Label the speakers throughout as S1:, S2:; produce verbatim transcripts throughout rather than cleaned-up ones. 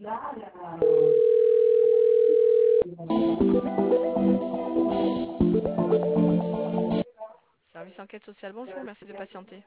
S1: Service enquête sociale, bonjour, merci de patienter.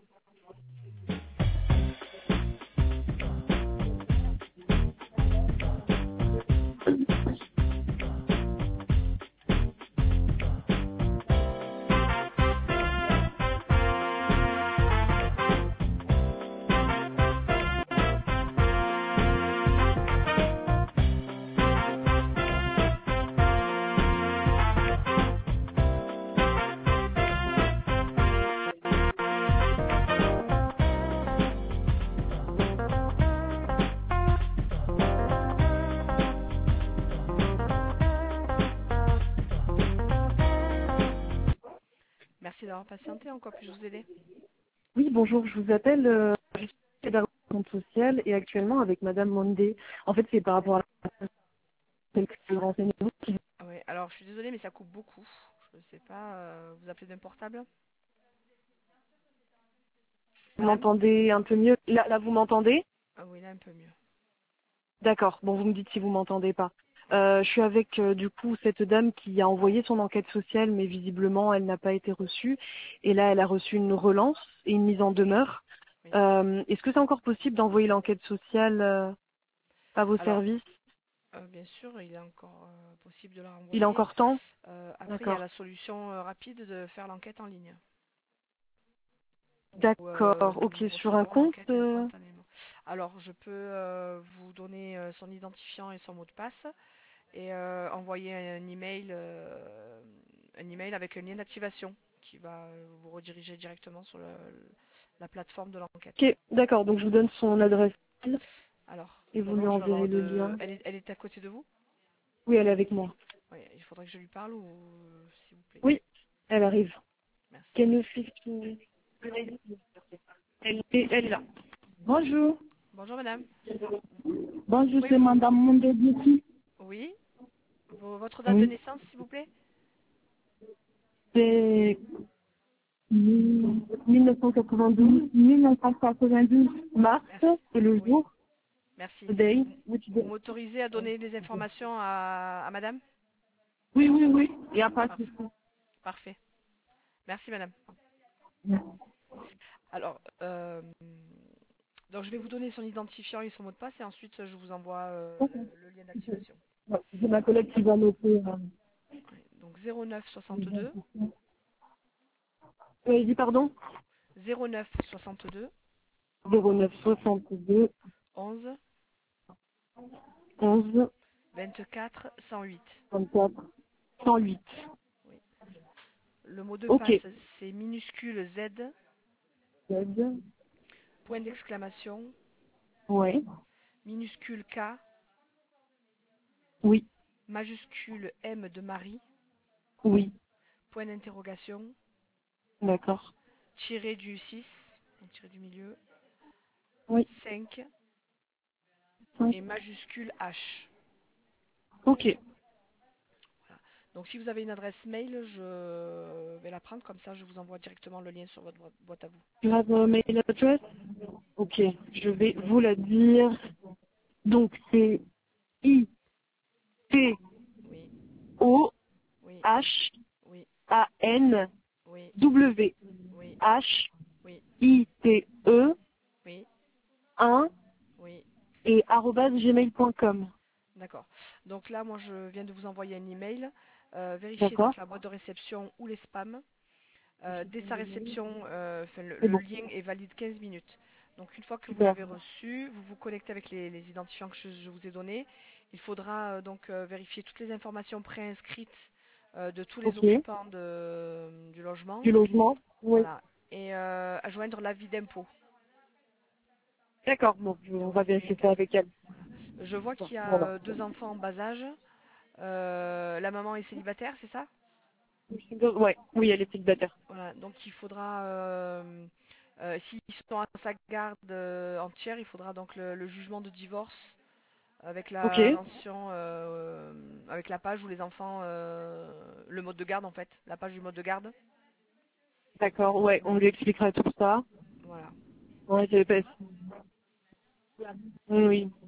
S1: Merci d'avoir patienté, en quoi puis-je vous aider?
S2: Oui, bonjour, je vous appelle, euh, je suis pédagogue en compte social et actuellement avec Madame Mondé. En fait, c'est par rapport à la quelques renseignements.
S1: Ah ouais, alors je suis désolée, mais ça coupe beaucoup. Je ne sais pas, euh, vous appelez d'un portable?
S2: Vous
S1: Madame?
S2: m'entendez un peu mieux? Là, là vous m'entendez?
S1: Ah oui, là un peu mieux.
S2: D'accord, bon, vous me dites si vous m'entendez pas. Euh, je suis avec, euh, du coup, cette dame qui a envoyé son enquête sociale, mais visiblement, elle n'a pas été reçue. Et là, elle a reçu une relance et une mise en demeure.
S1: Oui.
S2: Euh, Est-ce que c'est encore possible d'envoyer l'enquête sociale euh, à vos
S1: Alors,
S2: services?
S1: euh, bien sûr, il est encore euh, possible de la
S2: Il a
S1: renvoyer.
S2: encore temps?
S1: Euh, après, il y a
S2: D'accord.
S1: la solution euh, rapide de faire l'enquête en ligne. Où, euh,
S2: D'accord, ok,
S1: nous
S2: sur un
S1: recevons
S2: compte
S1: l'enquête
S2: euh,
S1: instantanément. Alors, je peux euh, vous donner euh, son identifiant et son mot de passe et euh, envoyer un email, euh, un email avec un lien d'activation qui va euh, vous rediriger directement sur le- la plateforme de l'enquête.
S2: Ok, d'accord, donc je vous donne son adresse mail
S1: Alors,
S2: et vous lui
S1: d'abord, je vais avoir
S2: enverrez le
S1: de...
S2: lien.
S1: Elle est, elle est à côté de vous?
S2: Oui, elle est avec moi.
S1: Oui, il faudrait que je lui parle ou... S'il vous plaît.
S2: Oui, elle arrive.
S1: Merci.
S2: Qu'elle nous fixe tout. Elle est, elle est là. Bonjour.
S1: Bonjour, madame. Vous
S2: Bonjour,
S1: pouvez
S2: c'est
S1: vous...
S2: Madame Mondé.
S1: Oui, Vos- votre date de
S2: Oui,
S1: naissance, s'il vous plaît?
S2: c'est mille neuf cent quatre-vingt-douze, mille neuf cent quatre-vingt-douze mars,
S1: Merci.
S2: c'est le
S1: Oui,
S2: jour,
S1: merci.
S2: the day,
S1: Vous,
S2: which
S1: vous
S2: day.
S1: m'autorisez à donner des informations à, à madame?
S2: Oui, oui, oui, il n'y a pas de
S1: Parfait.
S2: souci.
S1: Parfait. Merci, madame. Alors, euh, donc je vais vous donner son identifiant et son mot de passe et ensuite je vous envoie euh, le, le lien d'activation.
S2: Ouais, j'ai ma collègue qui va noter. euh,
S1: Ouais, donc zéro neuf
S2: les
S1: soixante-deux
S2: infos. Euh, dis pardon
S1: zéro neuf soixante-deux
S2: zéro neuf soixante-deux
S1: onze
S2: onze
S1: vingt-quatre cent huit.
S2: vingt-quatre cent huit.
S1: Oui. Le mot de
S2: Ok.
S1: passe c'est minuscule Z,
S2: Z.
S1: point d'exclamation,
S2: Ouais.
S1: minuscule K,
S2: Oui.
S1: majuscule M de Marie,
S2: Oui.
S1: point d'interrogation,
S2: D'accord.
S1: tiré du six, donc tiré du milieu,
S2: Oui.
S1: cinq
S2: cinq.
S1: et majuscule H.
S2: Ok.
S1: Voilà. Donc si vous avez une adresse mail, je vais la prendre, comme ça je vous envoie directement le lien sur votre boi- boîte à vous.
S2: You have a mail address? Ok. Je vais vous la dire. Donc c'est I T
S1: Oui,
S2: O
S1: oui,
S2: H
S1: oui,
S2: A N
S1: oui,
S2: W
S1: oui,
S2: H
S1: oui,
S2: I T E
S1: oui,
S2: un
S1: oui.
S2: et arobase gmail point com.
S1: D'accord. Donc là, moi, je viens de vous envoyer un email. Euh, vérifiez
S2: D'accord.
S1: donc la boîte de réception ou les spams. Euh, dès sa réception, euh, enfin, le,
S2: C'est
S1: le
S2: bon.
S1: lien est valide quinze minutes. Donc une fois que vous
S2: Super.
S1: l'avez reçu, vous vous connectez avec les, les identifiants que je, je vous ai donnés. Il faudra euh, donc euh, vérifier toutes les informations préinscrites euh, de tous les
S2: Ok.
S1: occupants de- du logement.
S2: Du logement? Oui.
S1: Voilà. Et euh, à joindre l'avis d'impôt.
S2: D'accord. Bon, je- on
S1: Donc
S2: va
S1: c'est
S2: vérifier ça
S1: quel-
S2: avec elle.
S1: voilà. Je vois
S2: Bon,
S1: qu'il y a
S2: voilà.
S1: euh, deux enfants en bas âge. Euh, la maman est célibataire, c'est ça?
S2: Ouais. Oui, elle est célibataire.
S1: Voilà, donc il faudra, euh, euh, s'ils sont à sa garde euh, entière, il faudra donc le, le jugement de divorce avec
S2: Ok.
S1: la mention, euh, avec la page où les enfants, euh, le mode de garde en fait, la page du mode de garde.
S2: D'accord. Ouais, on lui expliquera tout ça.
S1: Voilà.
S2: Ouais, c'est pas. Oui, oui.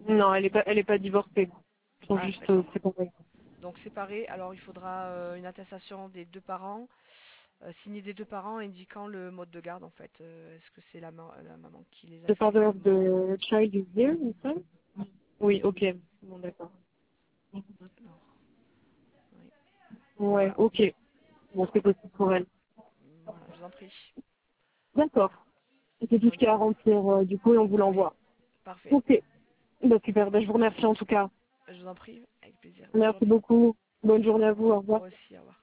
S2: Non, elle est pas, elle est pas divorcée. Ils sont
S1: Ah,
S2: juste euh,
S1: d'accord.
S2: séparés.
S1: Donc séparés, alors il faudra euh, une attestation des deux parents, euh, signée des deux parents indiquant le mode de garde en fait. Euh, est-ce que c'est la, ma- la maman qui les a
S2: The
S1: fait
S2: father of
S1: ou...
S2: the child is here, you said? Oui, ok. Bon, d'accord.
S1: Alors, oui.
S2: Ouais,
S1: Voilà,
S2: ok. Bon, c'est possible pour elle.
S1: voilà, je vous en prie.
S2: D'accord. C'est tout ce
S1: Bonne
S2: qu'il y a à
S1: journée.
S2: remplir, euh, du coup, et on vous
S1: Oui,
S2: l'envoie.
S1: parfait.
S2: Ok. Bah, super. Bah, je vous remercie en tout cas.
S1: Je vous en prie, avec plaisir. Bonne
S2: Merci
S1: journée.
S2: beaucoup. Bonne journée à vous. Au revoir.
S1: Moi aussi, au revoir.